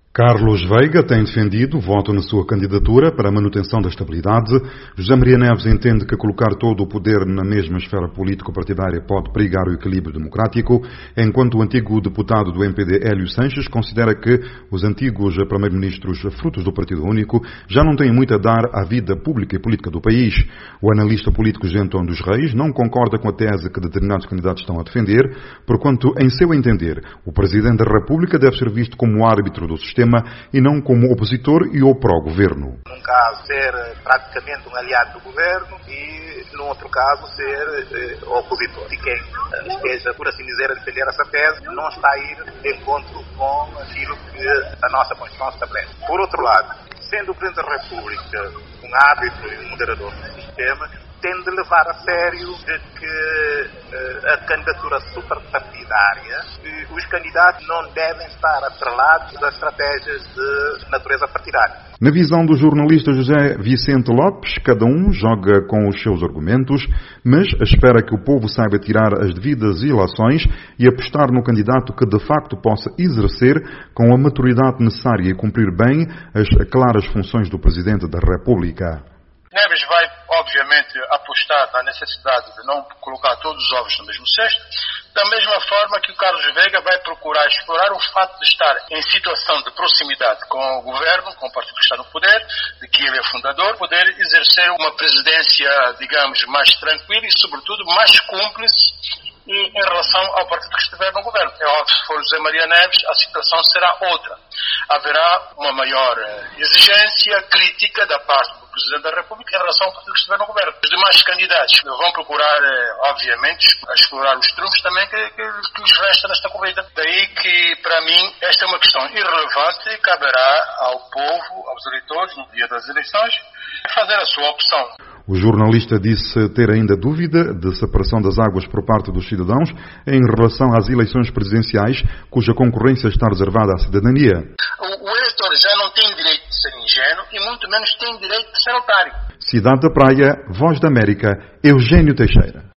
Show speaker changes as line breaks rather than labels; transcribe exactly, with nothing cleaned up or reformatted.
Carlos Veiga tem defendido o voto na sua candidatura para a manutenção da estabilidade. José Maria Neves entende que colocar todo o poder na mesma esfera político-partidária pode perigar o equilíbrio democrático, enquanto o antigo deputado do M P D, Hélio Sanches, considera que os antigos primeiros-ministros frutos do Partido Único já não têm muito a dar à vida pública e política do país. O analista político José Antônio dos Reis não concorda com a tese que determinados candidatos estão a defender, porquanto, em seu entender, o Presidente da República deve ser visto como árbitro do sistema e não como opositor e ou pró-governo.
Num caso, ser praticamente um aliado do governo e, num outro caso, ser eh, opositor. E quem esteja, por assim dizer, a defender essa tese não está a ir de encontro com aquilo que a nossa Constituição estabelece. Por outro lado, sendo o Presidente da República um árbitro e um moderador do sistema, tem de levar a sério de que uh, a candidatura superpartidária, uh, os candidatos não devem estar atrelados às estratégias de natureza partidária.
Na visão do jornalista José Vicente Lopes, cada um joga com os seus argumentos, mas espera que o povo saiba tirar as devidas ilações e apostar no candidato que de facto possa exercer com a maturidade necessária e cumprir bem as claras funções do Presidente da República.
Neves vai, obviamente, apostar na necessidade de não colocar todos os ovos no mesmo cesto, da mesma forma que o Carlos Veiga vai procurar explorar o fato de estar em situação de proximidade com o governo, com o partido que está no poder, de que ele é fundador, poder exercer uma presidência, digamos, mais tranquila e, sobretudo, mais cúmplice em relação ao partido que estiver no governo. É óbvio, se for José Maria Neves, a situação será outra. Haverá uma maior exigência crítica da parte do Presidente da República em relação ao partido que estiver no governo. Os demais candidatos vão procurar, obviamente, explorar os trunfos também que, que, que lhes resta nesta corrida. Daí que, para mim, esta é uma questão irrelevante e caberá ao povo, aos eleitores, no dia das eleições, fazer a sua opção.
O jornalista disse ter ainda dúvida de separação das águas por parte dos cidadãos em relação às eleições presidenciais, cuja concorrência está reservada à cidadania.
O, o eleitor já não tem direito de ser ingênuo e muito menos tem direito de ser otário.
Cidade da Praia, Voz da América, Eugênio Teixeira.